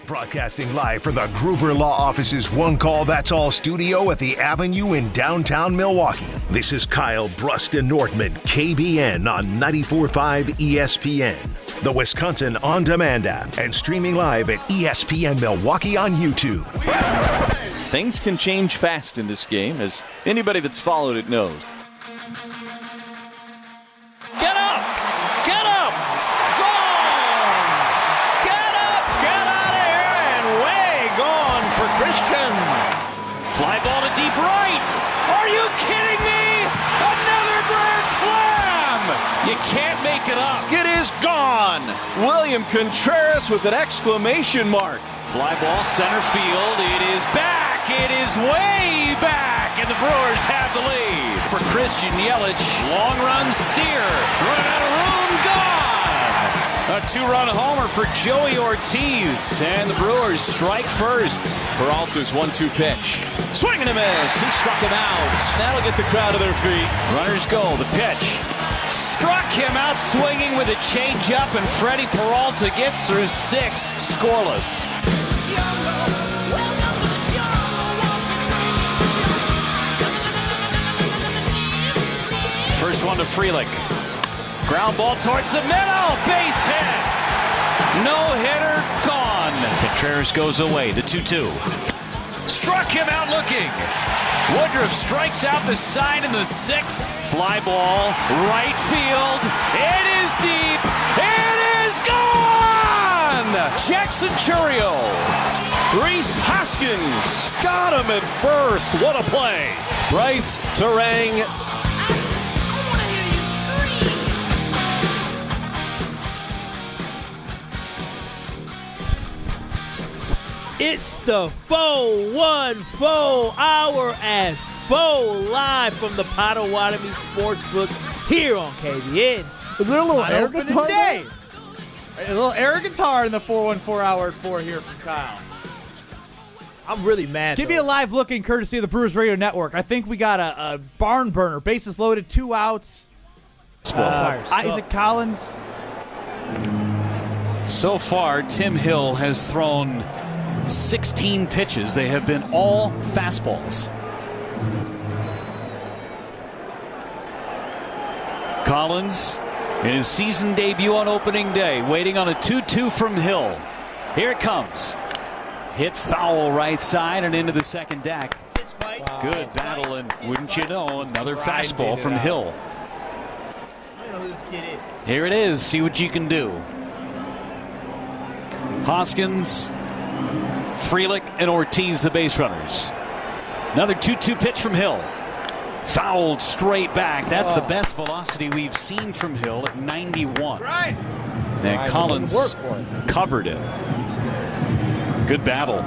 Broadcasting live from the Gruber Law Office's One Call That's All studio at the Avenue in downtown Milwaukee. This is Kyle Brust and Nordman, KBN on 94.5 ESPN, the Wisconsin On Demand app, and streaming live at ESPN Milwaukee on YouTube. Things can change fast in this game, as anybody that's followed it knows. Get up! Get up! Gone! Get up! Get out of here! And way gone for Christian. Fly ball to deep right. Are you kidding me? Another grand slam! You can't make it up. It is gone. William Contreras with an exclamation mark. Fly ball center field. It is back. It is way back. And the Brewers have the lead. For Christian Yelich. Long run steer. Run out of room. Gone. A two-run homer for Joey Ortiz. And the Brewers strike first. Peralta's 1-2 pitch. Swing and a miss. He struck him out. That'll get the crowd to their feet. Runners go. The pitch. Struck him out swinging with a changeup, and Freddie Peralta gets through 6 scoreless. First one to Frelick. Ground ball towards the middle. Base hit. No hitter gone. Contreras goes away. The 2-2. Struck him out looking. Woodruff strikes out the side in the 6th. Fly ball, right field. It is deep. It is gone! Jackson Chourio. Rhys Hoskins got him at first. What a play. Bryce Terang. It's the 414 hour at 4 live from the Potawatomi Sportsbook here on KBN. Is there a little air Opening guitar? day. A little air guitar in the 414 hour at 4 here from Kyle. I'm really mad. Give me a live look in courtesy of the Brewers Radio Network. I think we got a barn burner. Bases loaded, 2 outs. Isaac Collins. So far, Tim Hill has thrown 16 pitches. They have been all fastballs. Collins in his season debut on opening day, waiting on a 2-2 from Hill. Here it comes. Hit foul right side and into the second deck. Wow. Good battle, and wouldn't you know, another fastball from Hill. I don't know who this kid is. Here it is. See what you can do. Hoskins, Frelick, and Ortiz, the base runners. Another 2-2 pitch from Hill. Fouled straight back. That's the best velocity we've seen from Hill at 91. Right. And Collins covered it. Good battle.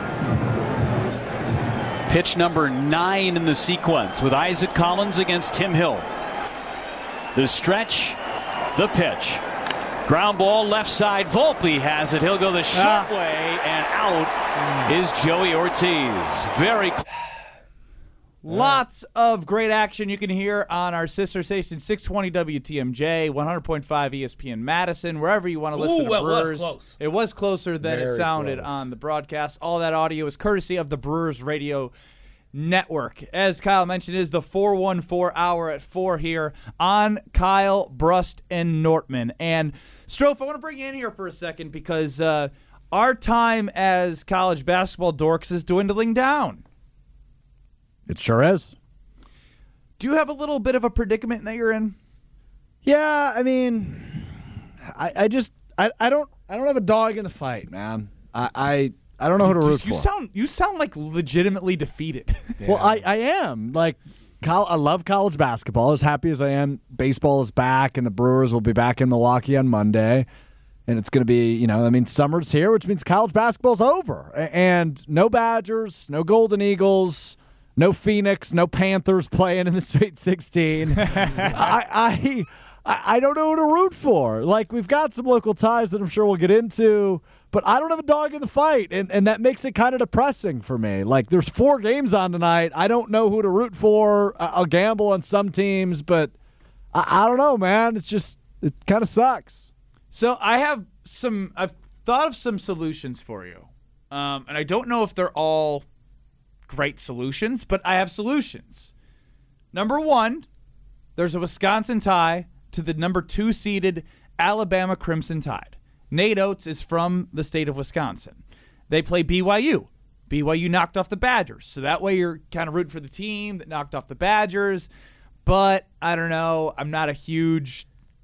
Pitch number 9 in the sequence with Isaac Collins against Tim Hill. The stretch, the pitch. Ground ball left side. Volpe has it. He'll go the short way, and out is Joey Ortiz. Very Lots of great action you can hear on our sister station, 620 WTMJ, 100.5 ESPN Madison, wherever you want to listen to Brewers. Close. It was closer than Very it sounded close. on the broadcast. All that audio is courtesy of the Brewers Radio Network. As Kyle mentioned, it is the 414 hour at 4 here on Kyle Brust and Nortman. And Strofe, I want to bring you in here for a second because our time as college basketball dorks is dwindling down. It sure is. Do you have a little bit of a predicament that you're in? Yeah, I mean, I don't have a dog in the fight, man. I don't know who to root for. You sound like legitimately defeated. Yeah. Well, I am. Like, I love college basketball. As happy as I am, baseball is back, and the Brewers will be back in Milwaukee on Monday. And it's going to be, summer's here, which means college basketball's over. And no Badgers, no Golden Eagles, no Phoenix, no Panthers playing in the Sweet 16. I don't know who to root for. Like, we've got some local ties that I'm sure we'll get into, but I don't have a dog in the fight, and that makes it kind of depressing for me. Like, there's 4 games on tonight. I don't know who to root for. I'll gamble on some teams, but I don't know, man. It kind of sucks. So I have thought of some solutions for you. And I don't know if they're all great solutions, but I have solutions. Number one, there's a Wisconsin tie to the number 2 seeded Alabama Crimson Tide. Nate Oates is from the state of Wisconsin. They play BYU. BYU knocked off the Badgers, so that way you're kind of rooting for the team that knocked off the Badgers. But I don't know. I'm not a huge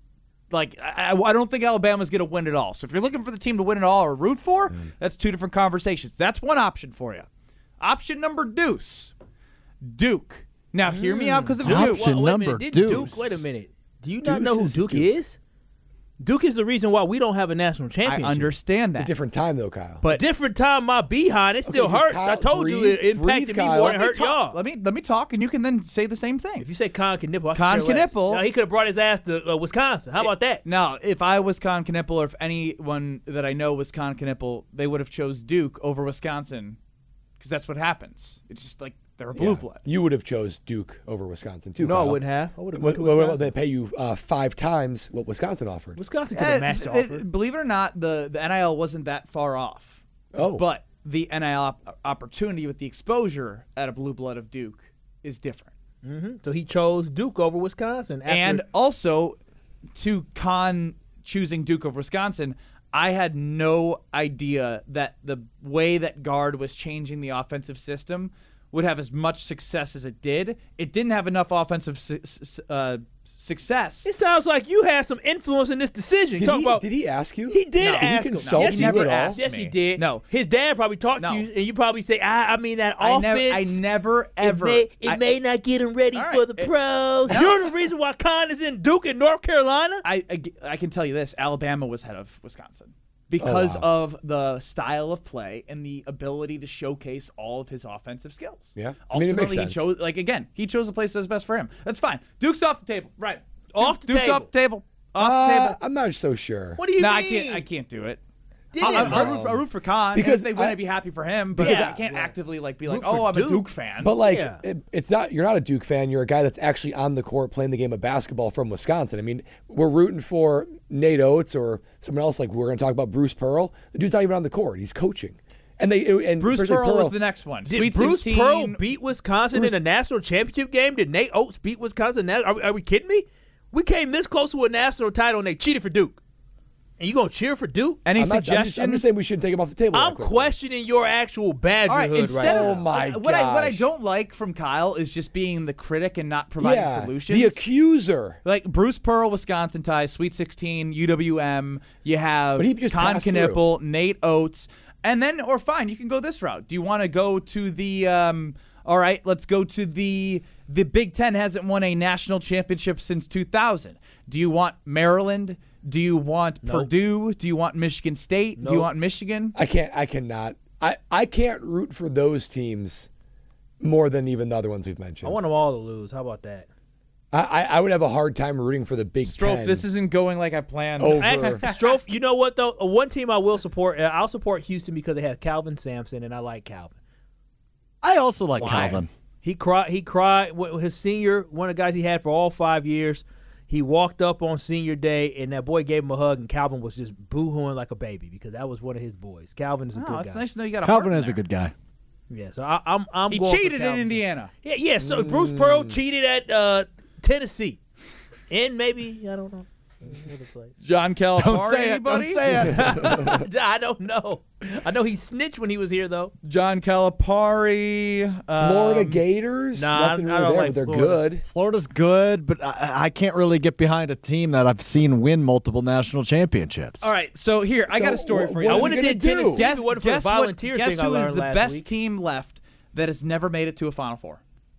I don't think Alabama's going to win it all. So if you're looking for the team to win it all or root for, that's 2 different conversations. That's one option for you. Option number deuce, Duke. Now hear me out because of Duke. Option Wait a number minute. Did deuce. Duke, wait a minute. Do you not Deuce know who is Duke Duke. is? Duke is the reason why we don't have a national I championship. understand that. It's a different time, though, Kyle. But Different time, my behind. It still Okay, hurts. Kyle, I told you breathe, it impacted breathe, me Kyle. more Let than me hurt y'all. let me talk, and you can then say the same thing. If you say Con Knipple, I Con could care less. Knipple- No, he could have brought his ass to Wisconsin. How about that? Now, if I was Con Knipple, or if anyone that I know was Con Knipple, they would have chose Duke over Wisconsin because that's what happens. It's just like they're a blue blood. You would have chose Duke over Wisconsin, too, No, I Kyle. wouldn't have. I would have. Well, they pay you 5 times what Wisconsin offered. Wisconsin could have matched the offer. Believe it or not, the NIL wasn't that far off. Oh. But the NIL opportunity with the exposure at a blue blood of Duke is different. So he chose Duke over Wisconsin. And also, to Con choosing Duke over Wisconsin, I had no idea that the way that Guard was changing the offensive system would have as much success as it did. It didn't have enough offensive success. it sounds like you had some influence in this decision. Did he ask you? He did No. ask Did he him. consult Yes, you he at did. all? asked Yes, me. he did. No. His dad probably talked No. to you, and you probably say, I mean that I offense. never ever. It may not get him ready All for right. the pros. You're the reason why Con is in Duke in North Carolina? I can tell you this: Alabama was ahead of Wisconsin because wow. of the style of play and the ability to showcase all of his offensive skills. Yeah. I mean, Ultimately, it makes sense. he chose the place that was best for him. That's fine. Duke's off the table, right? Off the Duke's table. off the table. Off the table. I'm not so sure. What do you No, mean? I can't do it. Damn, I'll root for Con Because because they wouldn't I- be happy for him. But Because I can't actively be like, Root for oh, I'm a Duke. Duke fan. But like, Yeah. it's not. You're not a Duke fan. You're a guy that's actually on the court playing the game of basketball from Wisconsin. I mean, we're rooting for Nate Oates or someone else. Like we're going to talk about Bruce Pearl. The dude's not even on the court. He's coaching. And Bruce especially Pearl was the next one. Did Sweet Bruce 16. Pearl beat Wisconsin in a national championship game? Did Nate Oates beat Wisconsin? Are we kidding me? We came this close to a national title, and they cheated for Duke. And you gonna cheer for Duke? Any I'm suggestions? just saying we shouldn't take him off the table. I'm that quickly. questioning your actual badgerhood All right, instead now. Oh my what I gosh. don't like from Kyle is just being the critic and not providing solutions. The accuser. Like Bruce Pearl, Wisconsin ties, Sweet 16, UWM. You have But he just Con passed Knipple, Nate Oates, and then or fine, you can go this route. Do you want to go to the? All right, let's go to the Big Ten hasn't won a national championship since 2000. Do you want Maryland? Do you want Purdue? Do you want Michigan State? Do you want Michigan? I cannot. I can't root for those teams more than even the other ones we've mentioned. I want them all to lose. How about that? I would have a hard time rooting for the Big Strofe, Ten. this isn't going like I planned. over. Strofe, you know what though? One team I will support. I'll support Houston because they have Calvin Sampson, and I like Calvin. I also like Calvin. He cried with his senior, one of the guys he had for all 5 years. He walked up on senior day, and that boy gave him a hug, and Calvin was just boo-hooing like a baby because that was one of his boys. Calvin is a Oh, good it's guy. nice to know you got a Calvin heart is in a there. good guy. Yeah, so I'm He going for cheated in Calvin. Indiana. Yeah. So Bruce Pearl cheated at Tennessee, and maybe I don't know. Another place. John Calipari, Don't say it. anybody? Don't say it. I don't know. I know he snitched when he was here though. John Calipari. Florida Gators. Nah, Nothing I really don't there, like but they're Florida. good. Florida's good, but I can't really get behind a team that I've seen win multiple national championships. All right, so here, I got a story for you. what I are would you have gonna did do? Tennessee Guess, if it wasn't for the guess volunteer guess thing I who learned is the last best week. team left that has never made it to a Final Four?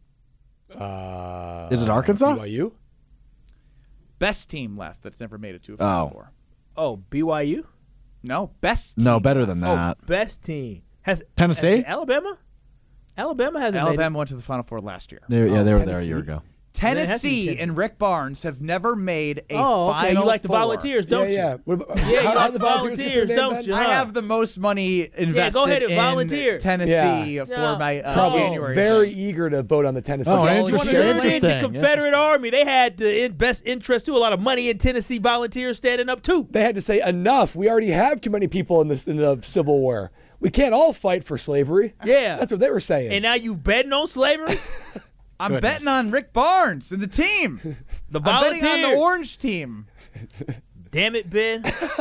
Is it Arkansas? BYU? Best team left that's never made it to a Final Oh. Four. Oh, BYU? No, best team. No, better than that. Oh, best team. Has Tennessee? has Alabama? Alabama hasn't made it. Alabama went to the Final Four last year. They were there a Tennessee. year ago. Tennessee and Rick Barnes have never made a Oh, Final okay. You like the Four. Volunteers, don't you? Yeah. What about, Yeah, you how like the the Volunteers, get their name, don't Ben? you? I have the most money invested go ahead and in volunteer. Tennessee Yeah. for my Probably January. very eager to vote on the Tennessee. Oh, Volunteers. interesting. You wanna read Interesting. the Confederate Army, they had the best interest too. A lot of money in Tennessee Volunteers standing up too. They had to say enough. We already have too many people in the Civil War. We can't all fight for slavery. Yeah. That's what they were saying. And now you betting on slavery? I'm Goodness. betting on Rick Barnes and the team. The I'm betting on the Volunteers. orange team. Damn it, Ben.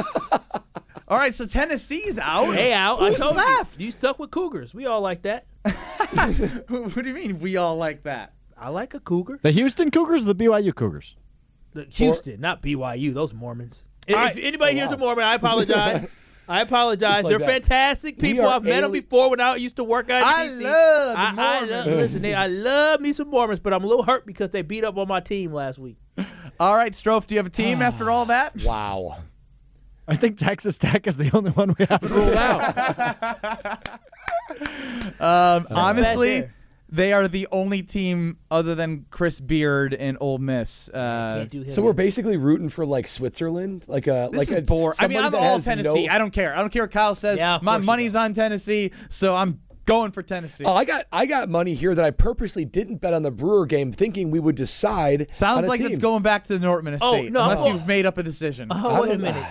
All right, so Tennessee's out. Hey, out. I Who's told left? you stuck with Cougars. We all like that. What do you mean we all like that? I like a Cougar. The Houston Cougars or the BYU Cougars? The Houston, not BYU. Those Mormons. All If right. anybody here's a Mormon, I apologize. I apologize. Just like They're that. fantastic We people. are I've met them alien- before when I used to work out I in DC. love the I Mormons. listen, I love me some Mormons, but I'm a little hurt because they beat up on my team last week. All right, Strofe, do you have a team after all that? wow. I think Texas Tech is the only one we have to rule out. Honestly, there. they are the only team other than Chris Beard and Ole Miss. Can't do him. So we're basically rooting for like Switzerland, like a This like is boring. I mean, somebody I'm that all has Tennessee. no- I don't care. I don't care what Kyle says. Yeah, of My course you money's on Tennessee, so I'm going for Tennessee. Oh, I got money here that I purposely didn't bet on the Brewer game, thinking we would decide. Sounds on a like team. it's going back to the Nortman Oh, estate, no, unless well- you've made up a decision. Oh, wait a don't- minute.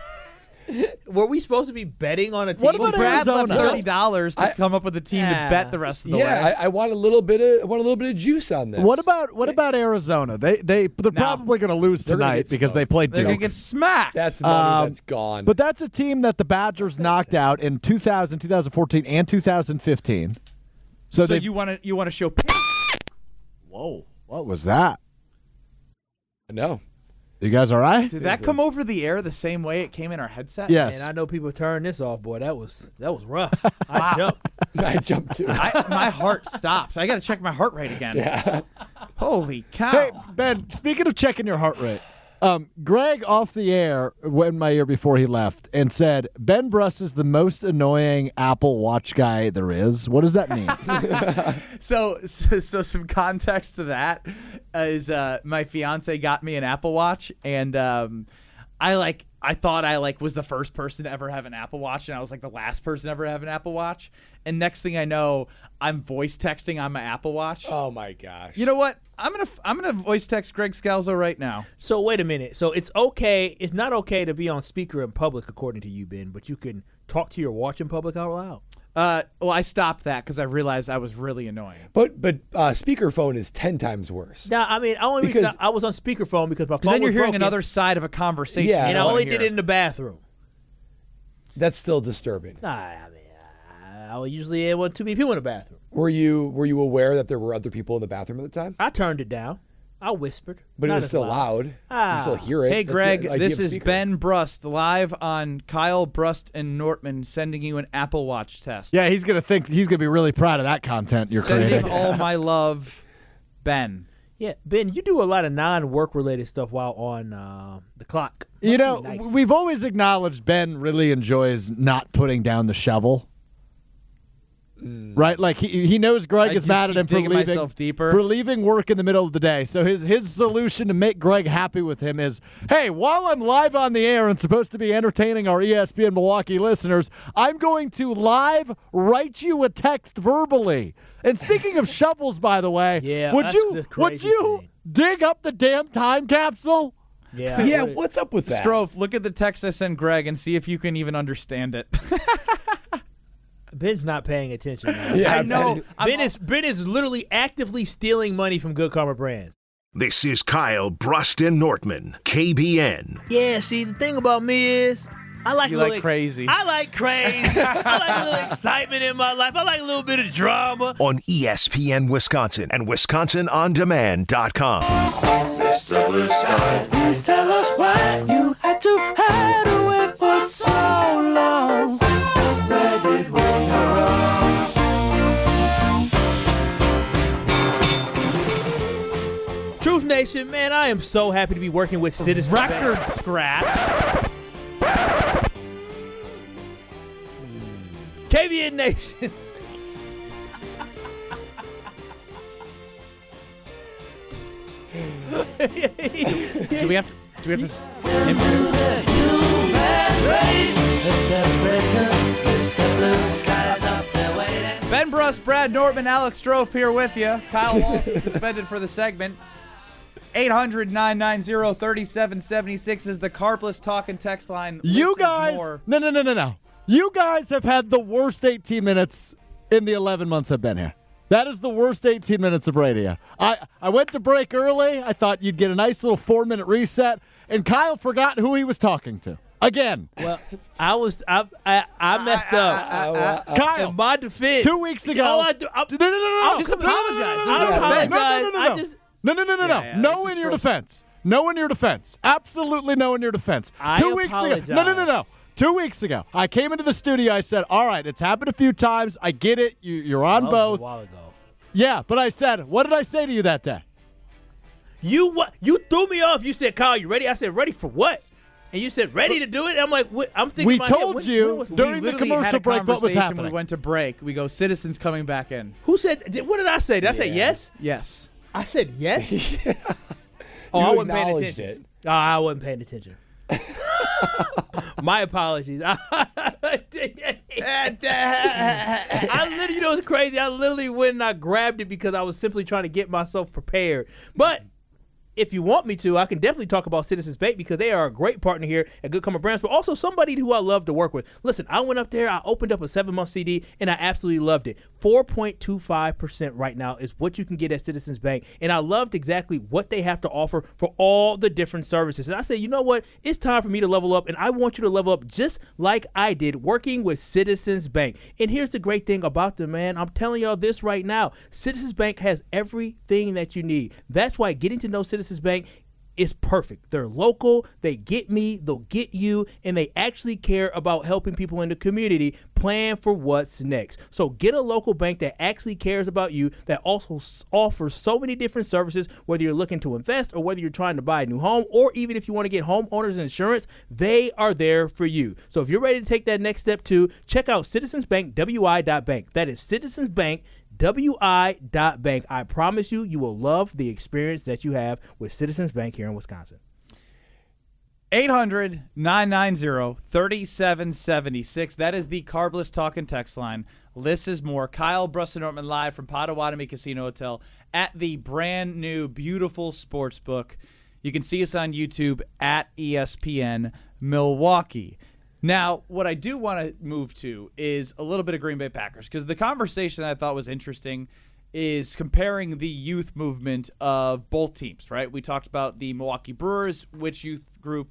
Were we supposed to be betting on a team? What about Brad left Arizona? $30 to come up with a team Yeah. to bet the rest of the Yeah, way. I want a little bit of juice on this. What about Arizona? They're probably going to lose They're gonna tonight get because they smoked. played They're going Duke. to get smacked. That's money that's gone. But that's a team that the Badgers knocked out in 2000, 2014, and 2015. so they you want to show Whoa, what was that? no. You guys all right? Did that come over the air the same way it came in our headset? Yes. And I know people turn this off, boy. That was rough. I jumped. I jumped too. My heart stopped. I got to check my heart rate again. Yeah. Holy cow. Hey, Ben, speaking of checking your heart rate, Greg off the air went in my ear before he left and said, Ben Bruss is the most annoying Apple Watch guy there is. What does that mean? So some context to that is my fiance got me an Apple Watch, and I thought I was the first person to ever have an Apple Watch, and I was like the last person to ever have an Apple Watch. And next thing I know, I'm voice texting on my Apple Watch. Oh my gosh. You know what? I'm gonna voice text Greg Scalzo right now. So wait a minute. So it's okay. It's not okay to be on speaker in public, according to you, Ben. But you can talk to your watch in public out loud. Well, I stopped that because I realized I was really annoying. But speakerphone is 10 times worse. Now, I mean, only reason Because- I was on speakerphone because my phone Because then you're was hearing broken, another side of a conversation. Yeah. and I you don't only hear. did it in the bathroom. That's still disturbing. Nah, I mean, I was usually there wasn't too many people in the bathroom. Were you aware that there were other people in the bathroom at the time? I turned it down. I whispered, But not it was as still loud. You Ah. still hear it. Hey, That's the Greg, idea this of is speaker. Ben Brust live on Kyle Brust and Nortman sending you an Apple Watch test. Yeah, he's going to be really proud of that content you're Sending creating. all my love, Ben. Yeah, Ben, you do a lot of non-work related stuff while on the clock. You know, Nice. we've always acknowledged Ben really enjoys not putting down the shovel. Right? Like he knows Greg I is just mad at keep him for digging leaving myself deeper. for leaving work in the middle of the day. So his solution to make Greg happy with him is, hey, while I'm live on the air and supposed to be entertaining our ESPN Milwaukee listeners, I'm going to live write you a text verbally. And speaking of shovels, by the way, Yeah, would that's you the crazy thing. dig up the damn time capsule? Yeah, Yeah, what's up with that? Strofe, look at the text I sent Greg and see if you can even understand it. Ben's not paying attention. Man. Yeah, I know. Ben is literally actively stealing money from Good Karma Brands. This is Kyle Brust and Nortman, KBN. Yeah, see, the thing about me is I like You a little like crazy. I like crazy. I like a little excitement in my life. I like a little bit of drama. On ESPN Wisconsin and WisconsinOnDemand.com. Mr. Blue Sky, please tell us why you had to hide away for so long. Where did we go wrong? Truth Nation, man, I am so happy to be working with Citizens Bank. Record scratch. KBN Nation. Do we have to? Ben Brust, Brad Nortman, Alex Strofe here with you. Kyle Walsh is suspended for the segment. 800-990-3776 is the Carpless talk and text line. You Listen guys, more. no. You guys have had the worst 18 minutes in the 11 months I've been here. That is the worst 18 minutes of radio. I went to break early. I thought you'd get a nice little 4-minute reset, and Kyle forgot who he was talking to. Again. Well, I messed up. Kyle, In my defense, 2 weeks ago. all I do, No. Just apologize. I don't apologize. No. Yeah, No this in is your true. defense. No in your defense. Absolutely no in your defense. I 2 weeks apologize. ago. No. 2 weeks ago, I came into the studio. I said, all right, it's happened a few times. I get it. You're on That was both. a while ago. Yeah, but I said, what did I say to you that day? You threw me off. You said, Kyle, you ready? I said, ready for what? And you said, ready to do it? I'm like, what? I'm thinking We in my head, told when you was- during We the literally commercial had a break what was conversation when happening. We went to break. We go, Citizens coming back in. Who said? What did I say? Did I say yes? Yes. I said yes. You I wasn't paying acknowledged attention. it. Oh, I wasn't paying attention. My apologies. I literally, you know, it's crazy. I literally went and I grabbed it because I was simply trying to get myself prepared. But if you want me to, I can definitely talk about Citizens Bank because they are a great partner here at Good Comer Brands, but also somebody who I love to work with. Listen, I went up there, I opened up a 7-month CD, and I absolutely loved it. 4.25% right now is what you can get at Citizens Bank, and I loved exactly what they have to offer for all the different services. And I said, you know what? It's time for me to level up, and I want you to level up just like I did working with Citizens Bank. And here's the great thing about them, man. I'm telling y'all this right now. Citizens Bank has everything that you need. That's why getting to know Citizens Bank is perfect. They're local, they get me, they'll get you, and they actually care about helping people in the community plan for what's next. So get a local bank that actually cares about you, that also offers so many different services, whether you're looking to invest or whether you're trying to buy a new home, or even if you want to get homeowners insurance, they are there for you. So if you're ready to take that next step too, check out citizensbankwi.bank. That is Citizens Bank WI.bank. I promise you, you will love the experience that you have with Citizens Bank here in Wisconsin. 800-990-3776. That is the Carbless talk and text line. This is more. Kyle Brust and Nortman live from Potawatomi Casino Hotel at the brand new, beautiful sportsbook. You can see us on YouTube at ESPN Milwaukee. Now, what I do want to move to is a little bit of Green Bay Packers, because the conversation that I thought was interesting is comparing the youth movement of both teams, right? We talked about the Milwaukee Brewers, which youthful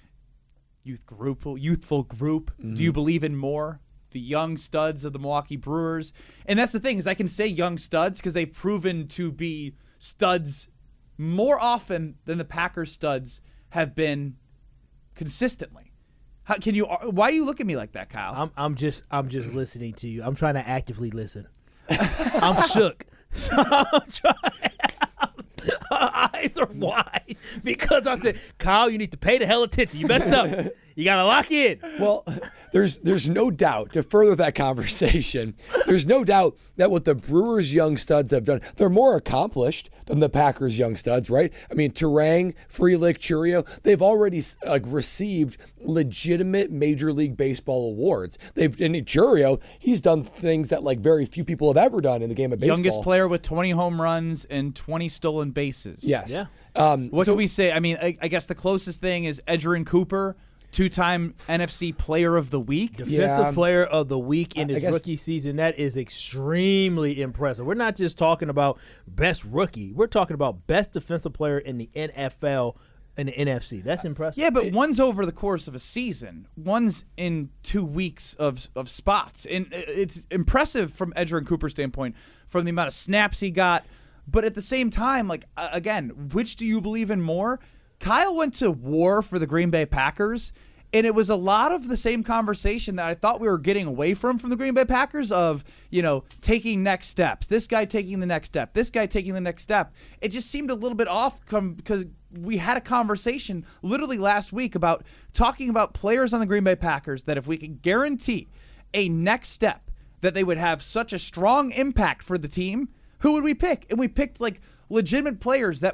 group do you believe in more? The young studs of the Milwaukee Brewers. And that's the thing, is I can say young studs because they've proven to be studs more often than the Packers studs have been consistently. Why you look at me like that, Kyle? I'm just listening to you. I'm trying to actively listen. I'm shook. So I'm trying. Our eyes are wide because I said, Kyle, you need to pay the hell attention. You messed up. You got to lock in. Well, there's no doubt, to further that conversation, there's no doubt that what the Brewers' young studs have done, they're more accomplished than the Packers' young studs, right? I mean, Turang, Frelick, Churio, they've already received legitimate Major League Baseball awards. And Churio, he's done things that like very few people have ever done in the game of baseball. Youngest player with 20 home runs and 20 stolen bases. Yes. Yeah. What can we say? I mean, I guess the closest thing is Edgerrin Cooper, 2-time NFC Player of the Week. Defensive Player of the Week in I his guess- rookie season. That is extremely impressive. We're not just talking about best rookie. We're talking about best defensive player in the NFL and the NFC. That's impressive. Yeah, but one's over the course of a season. One's in 2 weeks of spots. And it's impressive from Edgerrin Cooper's standpoint, from the amount of snaps he got. But at the same time, like, again, which do you believe in more? Kyle went to war for the Green Bay Packers, and it was a lot of the same conversation that I thought we were getting away from the Green Bay Packers of, you know, taking next steps. This guy taking the next step. This guy taking the next step. It just seemed a little bit off because we had a conversation literally last week about talking about players on the Green Bay Packers that if we could guarantee a next step that they would have such a strong impact for the team, who would we pick? And we picked like legitimate players that were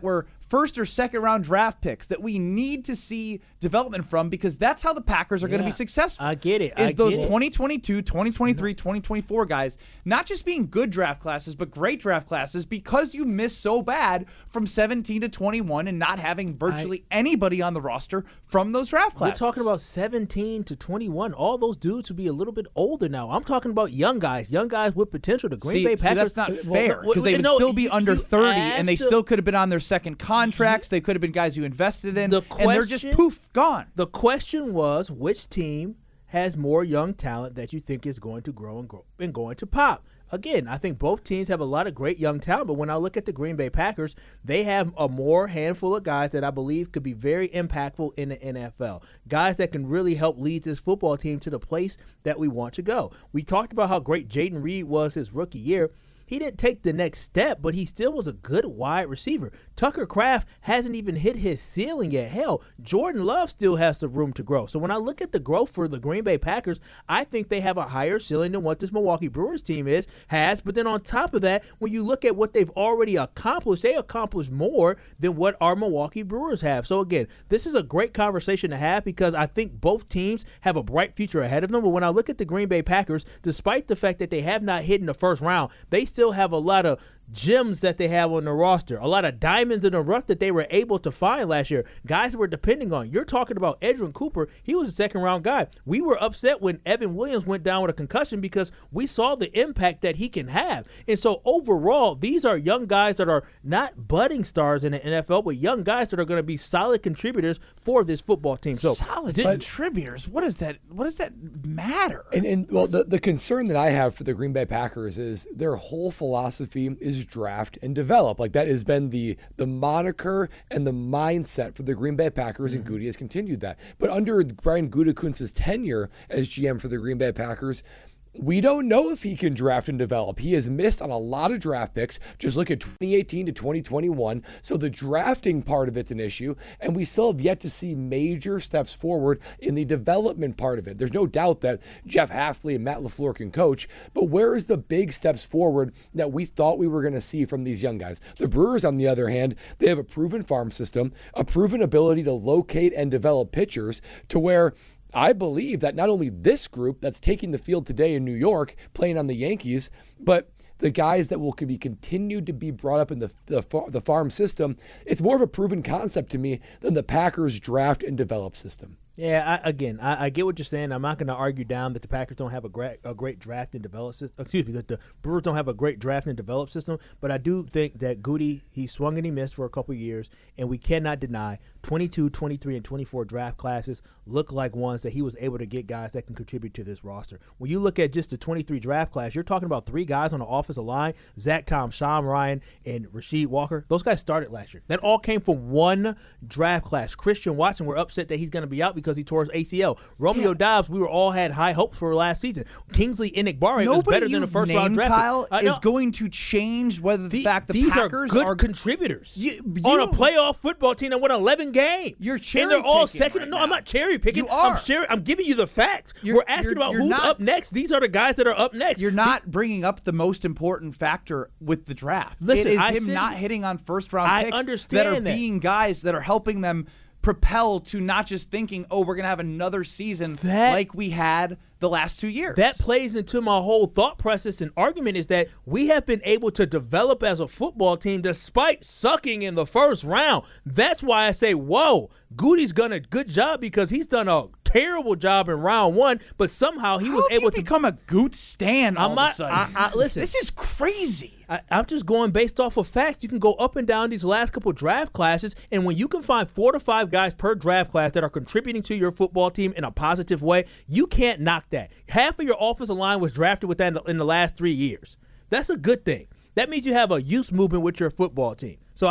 first or second round draft picks that we need to see development from, because that's how the Packers are going to be successful. I get it. Is those 2022, 2023, 2024 guys not just being good draft classes, but great draft classes, because you missed so bad from 17 to 21 and not having virtually anybody on the roster from those draft classes. We're talking about 17 to 21. All those dudes would be a little bit older now. I'm talking about young guys with potential. The Green Bay Packers. See, that's not fair, because they would still be under 30, and they still could have been on their second contracts. They could have been guys you invested in, and they're just poof, gone. The question was, which team has more young talent that you think is going to grow and going to pop? Again, I think both teams have a lot of great young talent, but when I look at the Green Bay Packers, they have a more handful of guys that I believe could be very impactful in the NFL. Guys that can really help lead this football team to the place that we want to go. We talked about how great Jayden Reed was his rookie year. He didn't take the next step, but he still was a good wide receiver. Tucker Kraft hasn't even hit his ceiling yet. Hell, Jordan Love still has some room to grow. So when I look at the growth for the Green Bay Packers, I think they have a higher ceiling than what this Milwaukee Brewers team has. But then on top of that, when you look at what they've already accomplished, they accomplished more than what our Milwaukee Brewers have. So again, this is a great conversation to have, because I think both teams have a bright future ahead of them. But when I look at the Green Bay Packers, despite the fact that they have not hit in the first round, they still have a lot of gems that they have on the roster, a lot of diamonds in the rough that they were able to find last year. Guys were depending on. You're talking about Edgerrin Cooper. He was a second-round guy. We were upset when Evan Williams went down with a concussion, because we saw the impact that he can have. And so overall, these are young guys that are not budding stars in the NFL, but young guys that are going to be solid contributors for this football team. So solid contributors. What does that matter? And well, the concern that I have for the Green Bay Packers is their whole philosophy is draft and develop. Like, that has been the moniker and the mindset for the Green Bay Packers, and Goody has continued that. But under Brian Gutekunst's tenure as GM for the Green Bay Packers, we don't know if he can draft and develop. He has missed on a lot of draft picks. Just look at 2018 to 2021. So the drafting part of it's an issue, and we still have yet to see major steps forward in the development part of it. There's no doubt that Jeff Hafley and Matt LaFleur can coach, but where is the big steps forward that we thought we were going to see from these young guys? The Brewers, on the other hand, they have a proven farm system, a proven ability to locate and develop pitchers, to where I believe that not only this group that's taking the field today in New York, playing on the Yankees, but the guys that will be continued to be brought up in the farm system, it's more of a proven concept to me than the Packers draft and develop system. Yeah, I get what you're saying. I'm not going to argue down that the Packers don't have a great draft and develop system. Excuse me, that the Brewers don't have a great draft and develop system. But I do think that Goody, he swung and he missed for a couple of years, and we cannot deny 22, 23, and 24 draft classes look like ones that he was able to get guys that can contribute to this roster. When you look at just the 23 draft class, you're talking about 3 guys on the offensive line: Zach Tom, Sean Ryan, and Rasheed Walker. Those guys started last year. That all came from one draft class. Christian Watson, we're upset that he's going to be out because he tore his ACL. Romeo Dobbs, we were all had high hopes for last season. Kingsley Enikbare was better than the first round draft. Kyle, is going to change whether the fact the these Packers are good contributors on a playoff football team that won 11 games. You're cherry and they're all picking second. right No, now. I'm not cherry picking. You are. I'm giving you the facts. We're asking about who's up next. These are the guys that are up next. You're not bringing up the most important factor with the draft. Listen, it is him not hitting on first-round picks understand that are being guys that are helping them propel to not just thinking, oh, we're going to have another season like we had the last 2 years. That plays into my whole thought process and argument, is that we have been able to develop as a football team despite sucking in the first round. That's why I say, whoa, Goody's done a good job, because he's done a terrible job in round 1, but somehow he was able to become a Goot stan all of a sudden. Listen, this is crazy. I'm just going based off of facts. You can go up and down these last couple draft classes, and when you can find 4 to 5 guys per draft class that are contributing to your football team in a positive way, you can't knock that. Half of your offensive line was drafted with that in the last 3 years. That's a good thing. That means you have a youth movement with your football team. So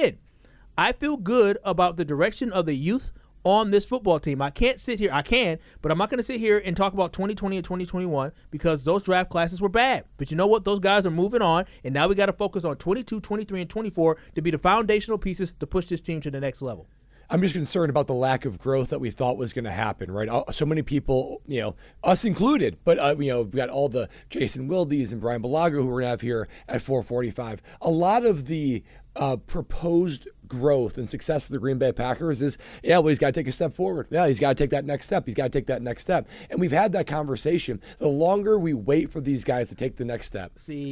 I feel good about the direction of the youth on this football team. I can't sit here. I can, but I'm not going to sit here and talk about 2020 and 2021 because those draft classes were bad. But you know what? Those guys are moving on, and now we got to focus on 22, 23, and 24 to be the foundational pieces to push this team to the next level. I'm just concerned about the lack of growth that we thought was going to happen, right? So many people, us included, but, we've got all the Jason Wildes and Brian Balaga who we're going to have here at 445. A lot of the proposed growth and success of the Green Bay Packers is, he's got to take a step forward. Yeah, he's got to take that next step. He's got to take that next step. And we've had that conversation. The longer we wait for these guys to take the next step,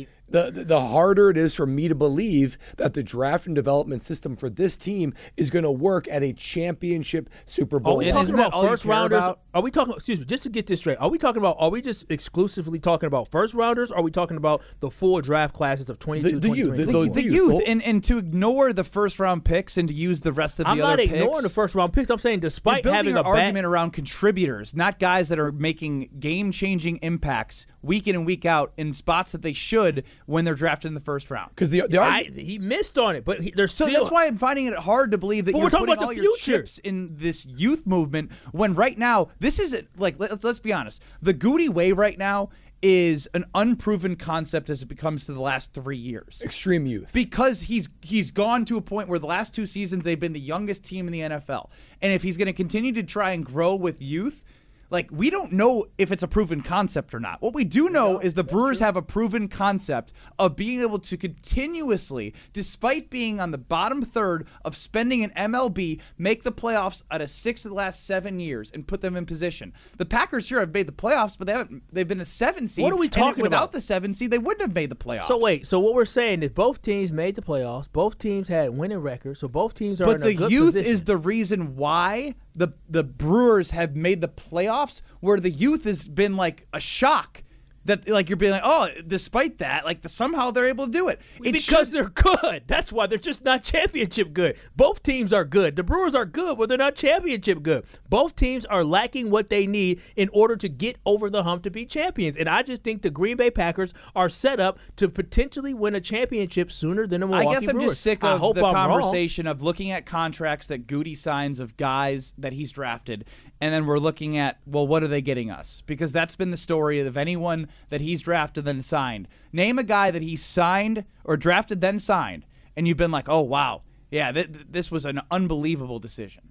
the harder it is for me to believe that the draft and development system for this team is going to work at a championship Super Bowl. Are we talking about first rounders? Are we talking? Excuse me, just to get this straight. Are we just exclusively talking about first rounders? Or are we talking about the full draft classes of 22, the youth, 23? the youth, and to ignore the first round picks and to use the rest of the other picks. I'm not ignoring the first round picks. I'm saying despite having an argument around contributors, not guys that are making game changing impacts week in and week out in spots that they should when they're drafted in the first round. Because he missed on it, but there's so still. That's why I'm finding it hard to believe that you're putting all your chips in this youth movement when right now this isn't like let's be honest. The Goody way right now is an unproven concept as it becomes to the last 3 years. Extreme youth. Because he's gone to a point where the last 2 seasons they've been the youngest team in the NFL. And if he's going to continue to try and grow with youth, like, we don't know if it's a proven concept or not. What we do know is the Brewers have a proven concept of being able to continuously, despite being on the bottom third of spending an MLB, make the playoffs out of 6 of the last 7 years and put them in position. The Packers sure have made the playoffs, but they've been a 7 seed. What are we talking without about? The 7 seed, they wouldn't have made the playoffs. So wait, so what we're saying is both teams made the playoffs. Both teams had winning records, so both teams are in a good position. But the youth is the reason why the Brewers have made the playoffs, where the youth has been like a shock. That, like, you're being like, oh, despite that, like, somehow they're able to do it. Because they're good. That's why they're just not championship good. Both teams are good. The Brewers are good, but they're not championship good. Both teams are lacking what they need in order to get over the hump to be champions. And I just think the Green Bay Packers are set up to potentially win a championship sooner than the Milwaukee Brewers. I guess I'm just sick of the conversation of looking at contracts that Goody signs of guys that he's drafted, and then we're looking at, well, what are they getting us? Because that's been the story of anyone that he's drafted then signed. Name a guy that he signed or drafted then signed, and you've been like, oh, wow, yeah, this was an unbelievable decision.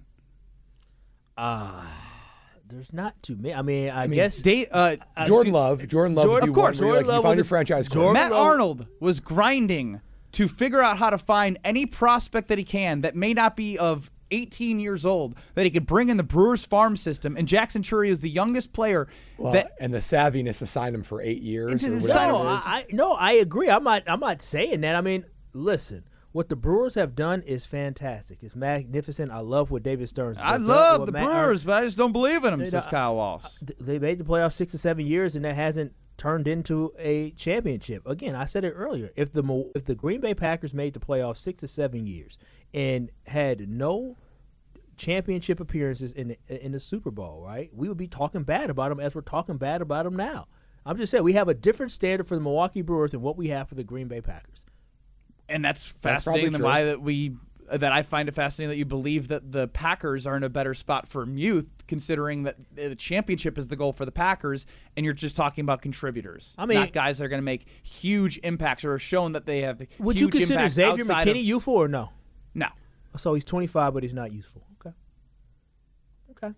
There's not too many. I mean, I guess Jordan Love would be of course, one where you found your franchise quarterback. Matt Arnold was grinding to figure out how to find any prospect that he can that may not be of 18 years old that he could bring in the Brewers farm system, and Jackson Chury is the youngest player. And the savviness to sign him for 8 years. I agree. I'm not saying that. I mean, listen, what the Brewers have done is fantastic. It's magnificent. I love what David Stearns did. I love the Brewers, but I just don't believe in them, says Kyle Walsh. They made the playoffs 6 or 7 years, and that hasn't turned into a championship. Again, I said it earlier. If the Green Bay Packers made the playoffs 6 or 7 years and had no championship appearances in the Super Bowl, right, we would be talking bad about them as we're talking bad about them now. I'm just saying we have a different standard for the Milwaukee Brewers than what we have for the Green Bay Packers. And that's fascinating. That I find it fascinating that you believe that the Packers are in a better spot for youth, considering that the championship is the goal for the Packers, and you're just talking about contributors. I mean, not guys that are going to make huge impacts or have shown that they have would huge you consider Xavier McKinney youthful or no? No. So he's 25, but he's not useful. Okay.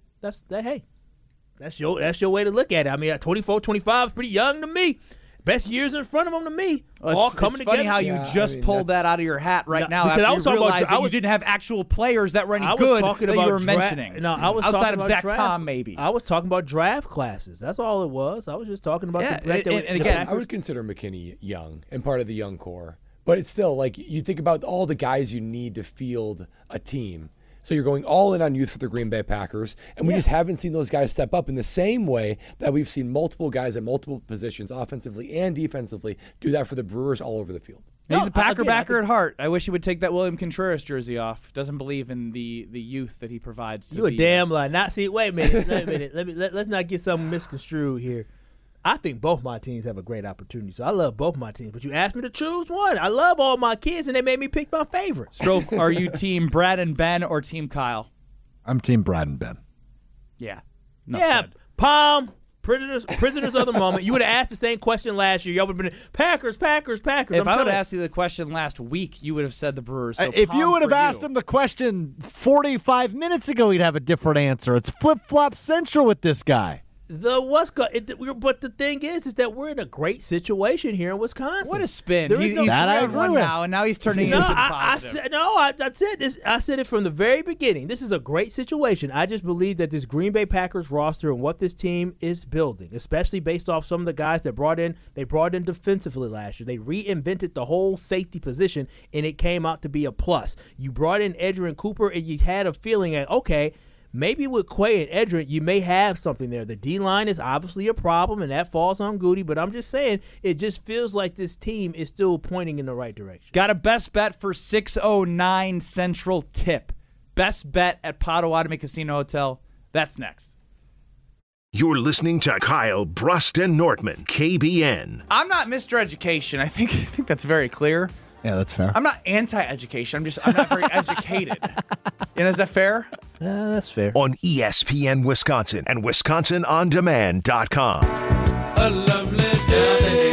That's your way to look at it. I mean, 24, 25 is pretty young to me. Best years in front of them to me. All coming together. It's funny how you pulled that out of your hat right now because after you realized that you didn't have actual players that were any good that you were mentioning. No, I was outside of Zach Tom, maybe. I was talking about draft classes. That's all it was. I was just talking about I would consider McKinney young and part of the young core. But it's still, like, you think about all the guys you need to field a team. So you're going all in on youth for the Green Bay Packers, and we just haven't seen those guys step up in the same way that we've seen multiple guys at multiple positions, offensively and defensively, do that for the Brewers all over the field. He's a Packer backer at heart. I wish he would take that William Contreras jersey off. Doesn't believe in the youth that he provides. You a damn lie. Wait a minute. Let's not get something misconstrued here. I think both my teams have a great opportunity, so I love both my teams. But you asked me to choose one. I love all my kids, and they made me pick my favorite. Strofe, are you team Brad and Ben or team Kyle? I'm team Brad and Ben. Yeah. Palm, prisoners of the moment. You would have asked the same question last year. Y'all would have been Packers. If I would have asked you the question last week, you would have said the Brewers. So if you would have asked him the question 45 minutes ago, he'd have a different answer. It's flip-flop central with this guy. But the thing is that we're in a great situation here in Wisconsin. What a spin! There is He's no- That I 3-1 agree with. now, and now he's turning No, into the I positive. said this. I said it from the very beginning. This is a great situation. I just believe that this Green Bay Packers roster and what this team is building, especially based off some of the guys that they brought in defensively last year. They reinvented the whole safety position, and it came out to be a plus. You brought in Edgerrin Cooper, and you had a feeling that, okay, maybe with Quay and Edgerrin, you may have something there. The D-line is obviously a problem, and that falls on Goody, but I'm just saying it just feels like this team is still pointing in the right direction. Got a best bet for 609 Central tip. Best bet at Potawatomi Casino Hotel. That's next. You're listening to Kyle Brust and Nortman, KBN. I'm not Mr. Education. I think that's very clear. Yeah, that's fair. I'm not anti-education. I'm not very educated. And is that fair? That's fair. On ESPN Wisconsin and WisconsinOnDemand.com. A lovely day.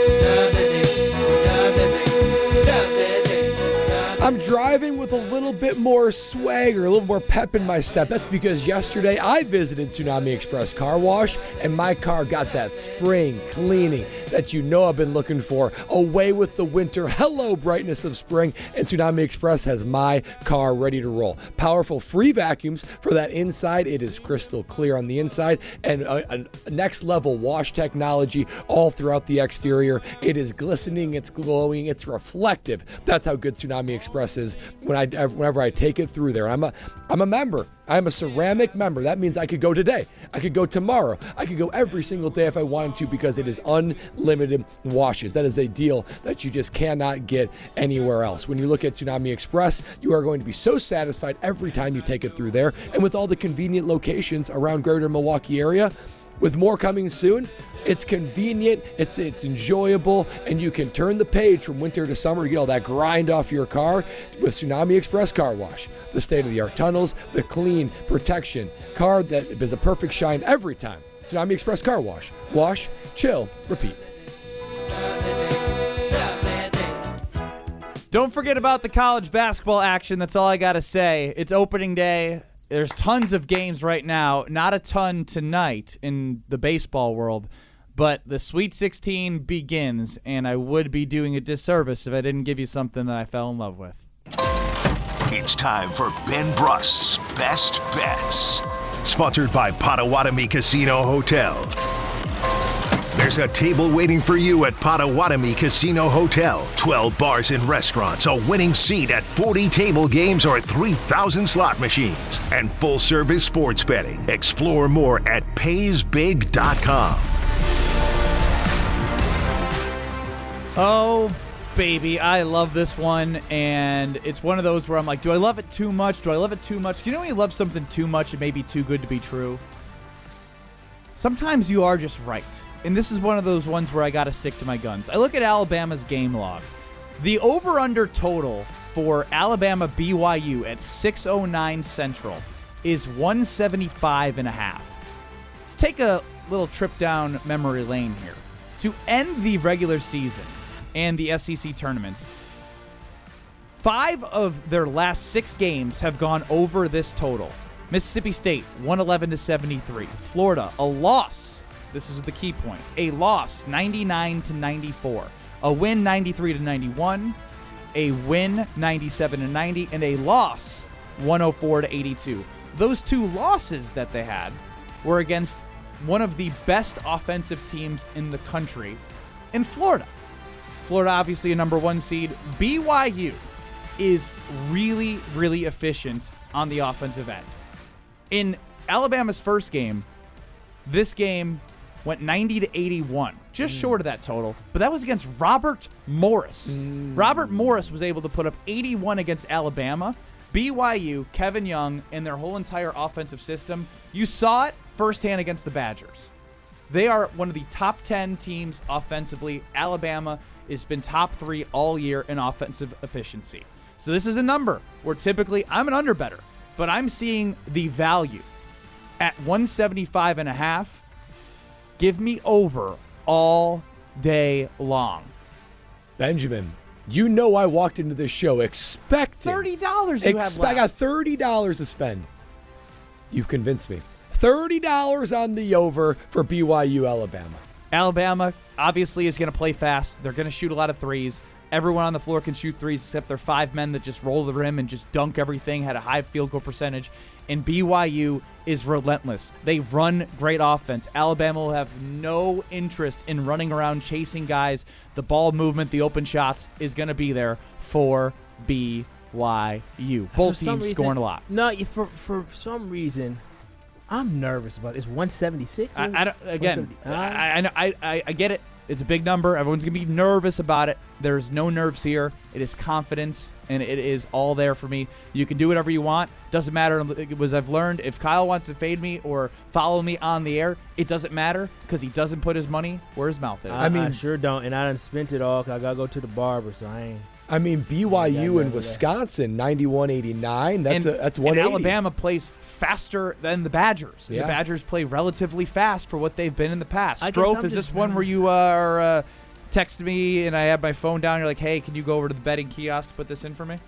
I'm driving with a little bit more swagger, a little more pep in my step. That's because yesterday I visited Tsunami Express Car Wash, and my car got that spring cleaning that you know I've been looking for. Away with the winter, hello brightness of spring, and Tsunami Express has my car ready to roll. Powerful free vacuums for that inside. It is crystal clear on the inside, and a next level wash technology all throughout the exterior. It is glistening, it's glowing, it's reflective. That's how good Tsunami Express is whenever I take it through there. I'm a member. I'm a ceramic member. That means I could go today. I could go tomorrow. I could go every single day if I wanted to, because it is unlimited washes. That is a deal that you just cannot get anywhere else. When you look at Tsunami Express, you are going to be so satisfied every time you take it through there. And with all the convenient locations around greater Milwaukee area, with more coming soon, it's convenient, it's enjoyable, and you can turn the page from winter to summer. You get all that grind off your car with Tsunami Express Car Wash. The state-of-the-art tunnels, the clean protection car that is a perfect shine every time. Tsunami Express Car Wash. Wash, chill, repeat. Don't forget about the college basketball action. That's all I got to say. It's opening day. There's tons of games right now. Not a ton tonight in the baseball world, but the Sweet 16 begins, and I would be doing a disservice if I didn't give you something that I fell in love with. It's time for Ben Brust's Best Bets. Sponsored by Potawatomi Casino Hotel. There's a table waiting for you at Potawatomi Casino Hotel. 12 bars and restaurants, a winning seat at 40 table games or 3,000 slot machines, and full-service sports betting. Explore more at PaysBig.com. Oh, baby, I love this one, and it's one of those where I'm like, do I love it too much? Do I love it too much? You know when you love something too much, it may be too good to be true? Sometimes you are just right. And this is one of those ones where I got to stick to my guns. I look at Alabama's game log. The over-under total for Alabama BYU at 609 Central is 175.5. Let's take a little trip down memory lane here. To end the regular season and the SEC tournament, 5 of their last 6 games have gone over this total. Mississippi State, 111-73. Florida, a loss. This is the key point. A loss, 99-94. A win, 93-91. A win, 97-90. And a loss, 104-82. Those 2 losses that they had were against one of the best offensive teams in the country in Florida. Florida, obviously a number 1 seed. BYU is really, really efficient on the offensive end. In Alabama's first game, this game went 90-81, just short of that total, but that was against Robert Morris. Robert Morris was able to put up 81 against Alabama. BYU, Kevin Young, and their whole entire offensive system, you saw it firsthand against the Badgers. They are one of the top 10 teams offensively. Alabama has been top 3 all year in offensive efficiency. So this is a number where typically I'm an underbetter, but I'm seeing the value at 175.5. Give me over all day long. Benjamin, you know I walked into this show expecting $30 you have left. I got $30 to spend. You've convinced me. $30 on the over for BYU Alabama. Alabama obviously is going to play fast. They're going to shoot a lot of threes. Everyone on the floor can shoot threes except their 5 men that just roll the rim and just dunk everything, had a high field goal percentage. And BYU is relentless. They run great offense. Alabama will have no interest in running around chasing guys. The ball movement, the open shots is going to be there for BYU. Both teams scoring a lot. No, for some reason, I'm nervous about it. It's 176. I get it. It's a big number. Everyone's going to be nervous about it. There's no nerves here. It is confidence, and it is all there for me. You can do whatever you want. Doesn't matter. As I've learned, if Kyle wants to fade me or follow me on the air, it doesn't matter because he doesn't put his money where his mouth is. I sure don't, and I done spent it all because I got to go to the barber, so I ain't. I mean, BYU and Wisconsin, 91-89. That's 180. And Alabama plays faster than the Badgers. Yeah. The Badgers play relatively fast for what they've been in the past. I guess Strofe, I'm is just this one where you are texting me and I have my phone down? You're like, hey, can you go over to the betting kiosk to put this in for me?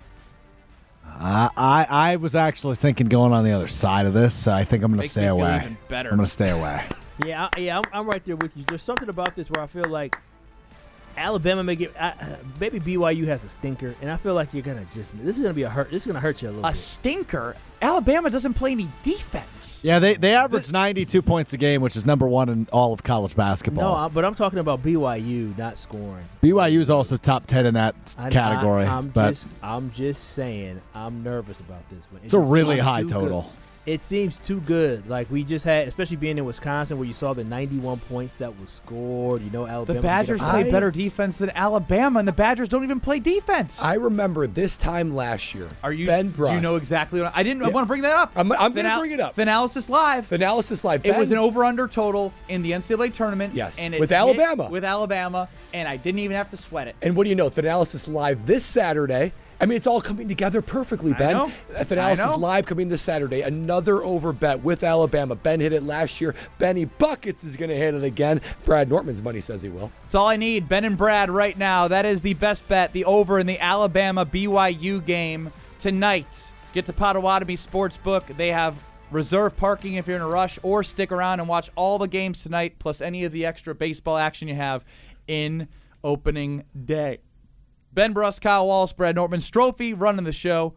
I was actually thinking going on the other side of this, so I think I'm going to Makes stay me feel away. even better. I'm going to stay away. Yeah, I'm right there with you. There's something about this where I feel like Alabama may get maybe BYU has a stinker, and I feel like you're gonna this is gonna be a hurt. This is gonna hurt you a little bit. A stinker? Alabama doesn't play any defense. Yeah, they average 92 points a game, which is number 1 in all of college basketball. No, but I'm talking about BYU not scoring. BYU is also top 10 in that category. I'm just saying I'm nervous about this one. It's a really high total. Good. It seems too good. Like we just had, especially being in Wisconsin, where you saw the 91 points that was scored. You know, Alabama. The Badgers play better defense than Alabama, and the Badgers don't even play defense. I remember this time last year. Ben Brust. Do you know exactly what I didn't? Yeah. I want to bring that up. I'm going to bring it up. Finalysis Live. It was an over/under total in the NCAA tournament. Yes, and with Alabama. With Alabama, and I didn't even have to sweat it. And what do you know? Finalysis Live this Saturday. I mean, it's all coming together perfectly, Ben. Finalysis Live coming this Saturday. Another over bet with Alabama. Ben hit it last year. Benny Buckets is going to hit it again. Brad Nortman's money says he will. That's all I need. Ben and Brad right now. That is the best bet. The over in the Alabama-BYU game tonight. Get to Potawatomi Sportsbook. They have reserve parking if you're in a rush, or stick around and watch all the games tonight, plus any of the extra baseball action you have in opening day. Ben Brust, Kyle Wallace, Brad Nortman, Strophe running the show.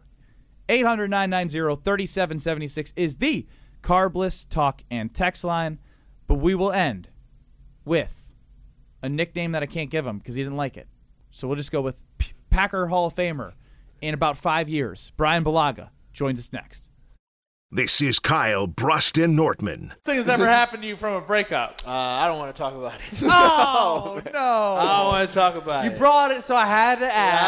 800-990-3776 is the Carbless talk and text line. But we will end with a nickname that I can't give him because he didn't like it. So we'll just go with Packer Hall of Famer in about 5 years. Brian Balaga joins us next. This is Kyle Brust and Nortman. Things ever happened to you from a breakup? I don't want to talk about it. Oh, no. I don't want to talk about it. You brought it, so I had to ask.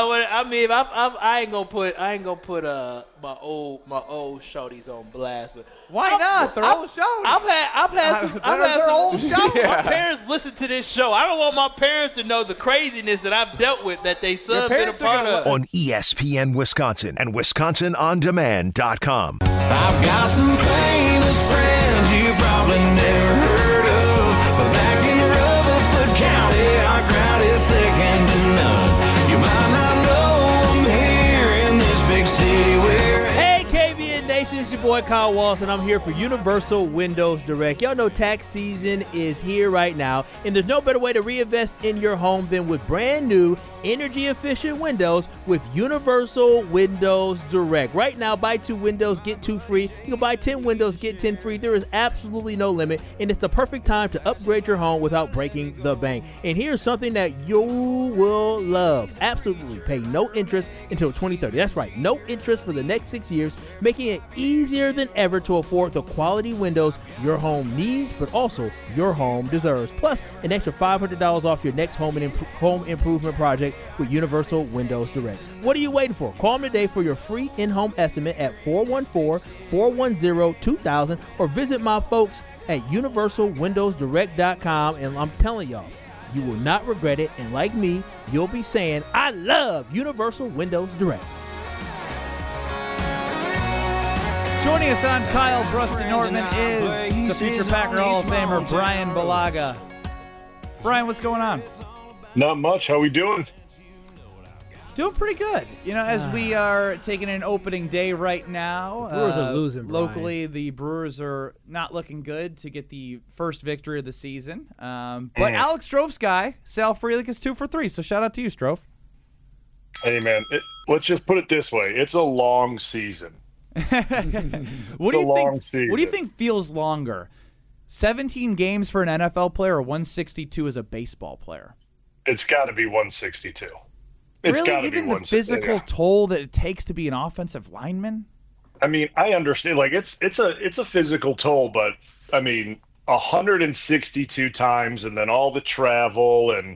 I ain't gonna put my old shorties on blast, but why not? They're old shorties. I've had some. They're old shorties. My parents listen to this show. I don't want my parents to know the craziness that I've dealt with that they son been a part of. On ESPN Wisconsin and WisconsinOnDemand.com. I've got some famous friends you probably never heard of, but back in Rutherford County, our crowd is second to none. You might not know them here in this big city where. Hey, KBN Nation, it's your boy Kyle Wallace, and I'm here for Universal Windows Direct. Y'all know tax season is here right now, and there's no better way to reinvest in your home than with brand new energy-efficient windows with Universal Windows Direct. Right now, buy 2 windows, get 2 free. You can buy 10 windows, get 10 free. There is absolutely no limit, and it's the perfect time to upgrade your home without breaking the bank. And here's something that you will love. Absolutely pay no interest until 2030. That's right, no interest for the next 6 years, making it easier than ever to afford the quality windows your home needs, but also your home deserves. Plus, an extra $500 off your next home improvement project with Universal Windows Direct. What are you waiting for? Call them today for your free in-home estimate at 414-410-2000 or visit my folks at universalwindowsdirect.com, and I'm telling y'all, you will not regret it, and like me, you'll be saying, I love Universal Windows Direct. Joining us on Kyle Brust and Nortman is the future Packer Hall of Famer, Brian Balaga. Brian, what's going on? Not much. How we doing? Doing pretty good. You know, as we are taking an opening day right now. The Brewers are losing, Brian. Locally, the Brewers are not looking good to get the first victory of the season. But Alex Strove's guy, Sal Frelick, is 2 for 3. So shout out to you, Strove. Hey, man, let's just put it this way. It's a long season. What do you think feels longer? 17 games for an NFL player or 162 as a baseball player? It's got to be 162. It's really? got to be Even the 162. physical toll that it takes to be an offensive lineman? I mean, I understand. Like, it's a physical toll, but I mean, 162 times, and then all the travel, and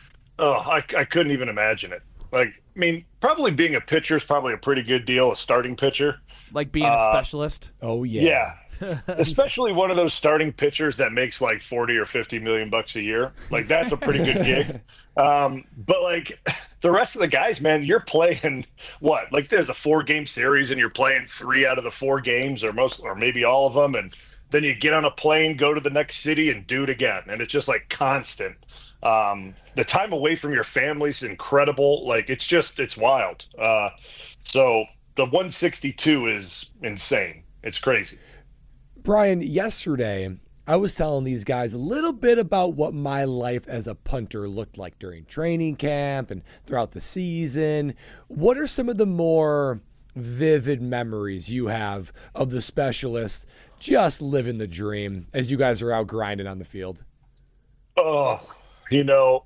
I couldn't even imagine it. Like, I mean, probably being a pitcher is probably a pretty good deal, a starting pitcher. Like being a specialist? Oh, yeah. Especially one of those starting pitchers that makes like 40 or 50 million bucks a year. Like, that's a pretty good gig. But like the rest of the guys, man, you're playing what? Like, there's a 4-game series and you're playing 3 out of the 4 games or maybe all of them. And then you get on a plane, go to the next city and do it again. And it's just like constant. The time away from your family's incredible. Like, it's wild. So the 162 is insane. It's crazy. Brian, yesterday I was telling these guys a little bit about what my life as a punter looked like during training camp and throughout the season. What are some of the more vivid memories you have of the specialists just living the dream as you guys are out grinding on the field? Oh, you know,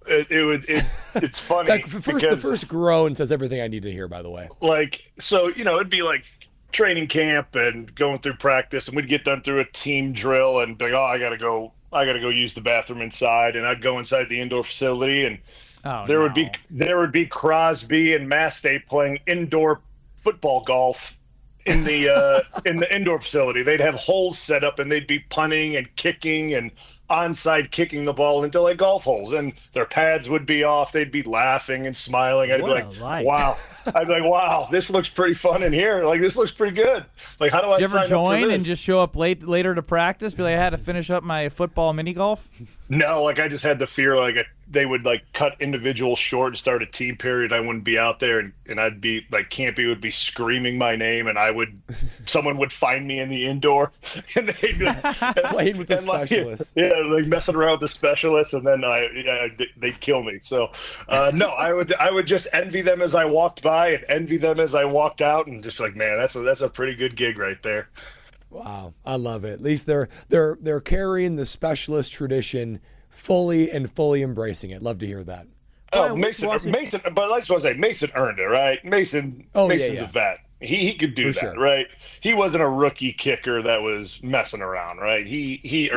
it's funny. Like, the first groan says everything I need to hear, by the way. Like, so, you know, it'd be like training camp and going through practice, and we'd get done through a team drill and be like, oh, I gotta go use the bathroom inside, and I'd go inside the indoor facility, and there would be Crosby and Mass State playing indoor football golf in the in the indoor facility. They'd have holes set up, and they'd be punting and kicking and onside kicking the ball into like golf holes, and their pads would be off. They'd be laughing and smiling. I'd be like, wow. I'd be like, wow, this looks pretty fun in here. Like, this looks pretty good. Like, how do I Did you ever sign up for join this? and just show up later to practice? Be like, I had to finish up my football mini golf? No, like, I just had the fear, like, they would, like, cut individuals short and start a team period. I wouldn't be out there, and I'd be, like, Campy would be screaming my name, and someone would find me in the indoor, and they'd be like, playing with the specialist. Like messing around with the specialist, and then they'd kill me. So, no, I would just envy them as I walked by and envy them as I walked out, and just like, man, that's a pretty good gig right there. Wow, I love it. At least they're carrying the specialist tradition fully embracing it. Love to hear that. Oh, Mason, but I just want to say, Mason earned it, right? Mason's a vet. He could do that, sure. Right? He wasn't a rookie kicker that was messing around, right? He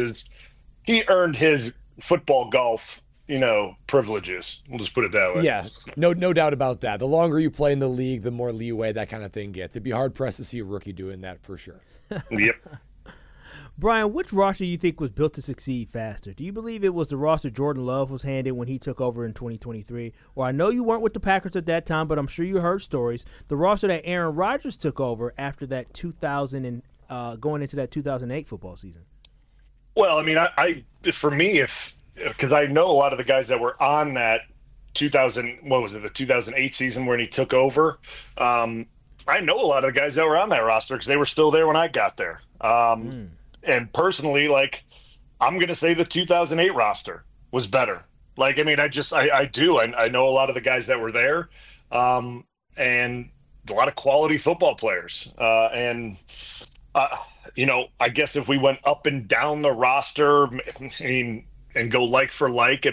earned his football golf, privileges. We'll just put it that way. Yeah, no doubt about that. The longer you play in the league, the more leeway that kind of thing gets. It'd be hard pressed to see a rookie doing that for sure. Yep. Brian, which roster do you think was built to succeed faster? Do you believe it was the roster Jordan Love was handed when he took over in 2023? Or I know you weren't with the Packers at that time, but I'm sure you heard stories. The roster that Aaron Rodgers took over after that 2000 and going into that 2008 football season. Well, I mean, for me, because I know a lot of the guys that were on that the 2008 season when he took over. I know a lot of the guys that were on that roster because they were still there when I got there. And personally, like, I'm going to say the 2008 roster was better. Like, I mean, I do. I know a lot of the guys that were there, and a lot of quality football players. I guess if we went up and down the roster, and go like for like,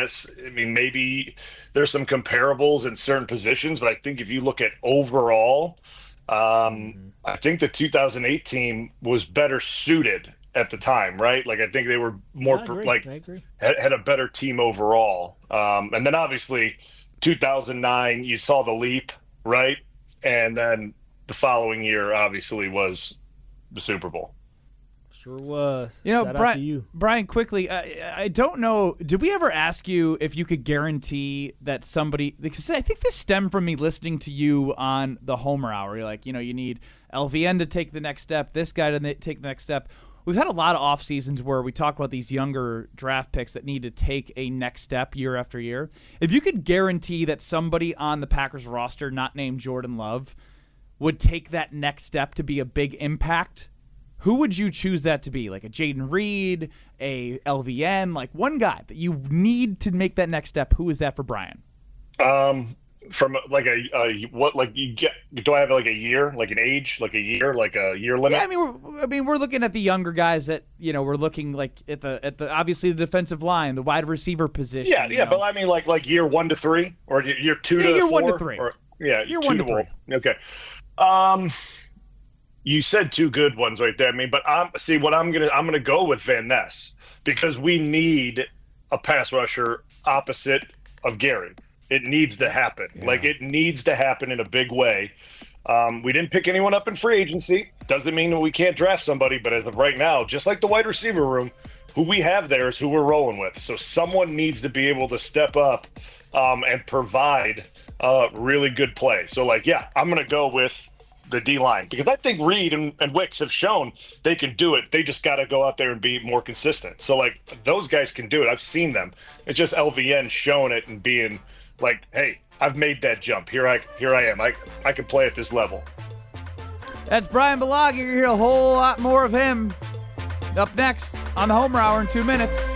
maybe there's some comparables in certain positions, but I think if you look at overall, I think the 2008 team was better suited at the time, right? Like, I think they were more had a better team overall. And then obviously 2009, you saw the leap, right? And then the following year obviously was the Super Bowl. Sure was. Brian, quickly, I don't know. Did we ever ask you if you could guarantee that somebody? Because I think this stemmed from me listening to you on the Homer Hour. You're like, you need LVN to take the next step, this guy to take the next step. we've had a lot of off seasons where we talk about these younger draft picks that need to take a next step year after year. If you could guarantee that somebody on the Packers roster, not named Jordan Love, would take that next step to be a big impact, who would you choose that to be? Like a Jaden Reed, a LVN, like one guy that you need to make that next step. Who is that for Brian? From like what, like you get? Do I have like a year, like an age, like a year limit? Yeah, I mean, we're looking at the younger guys that we're looking like at the obviously the defensive line, the wide receiver position. Yeah, but I mean like year 1 to 3 or year 2 to 4. Year 1 to 3. Or, yeah, year 1 to 3. Okay. You said two good ones right there. I mean, but I'm gonna go with Van Ness because we need a pass rusher opposite of Gary. It needs to happen. Yeah. Like, it needs to happen in a big way. We didn't pick anyone up in free agency. Doesn't mean that we can't draft somebody, but as of right now, just like the wide receiver room, who we have there is who we're rolling with. So someone needs to be able to step up and provide really good play. So, like, yeah, I'm going to go with the D-line because I think Reed and Wicks have shown they can do it. They just got to go out there and be more consistent. So, like, those guys can do it. I've seen them. It's just LVN showing it and being – like, hey, I've made that jump. Here I am. I can play at this level. That's Brian Balogh. You're going to hear a whole lot more of him up next on the Homer Hour in 2 minutes.